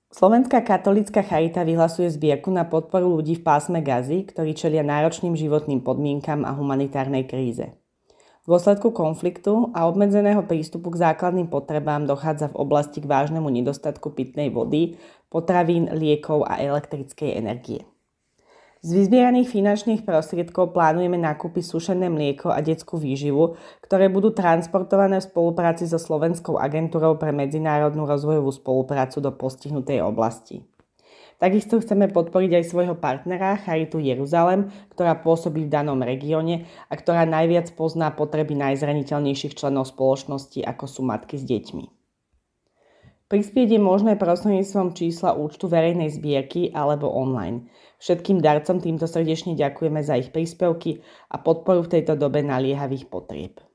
Slovenská katolícka charita vyhlasuje zbierku na podporu ľudí v pásme Gazy, ktorí čelia náročným životným podmienkam a humanitárnej kríze. V dôsledku konfliktu a obmedzeného prístupu k základným potrebám dochádza v oblasti k vážnemu nedostatku pitnej vody, potravín, liekov a elektrickej energie. Z vyzbieraných finančných prostriedkov plánujeme nákupy sušené mlieko a detskú výživu, ktoré budú transportované v spolupráci so Slovenskou agentúrou pre medzinárodnú rozvojovú spoluprácu do postihnutej oblasti. Takisto chceme podporiť aj svojho partnera Charitu Jeruzalem, ktorá pôsobí v danom regióne a ktorá najviac pozná potreby najzraniteľnejších členov spoločnosti, ako sú matky s deťmi. Prispieť je možné prostredníctvom čísla účtu verejnej zbierky alebo online. Všetkým darcom týmto srdečne ďakujeme za ich príspevky a podporu v tejto dobe naliehavých potrieb.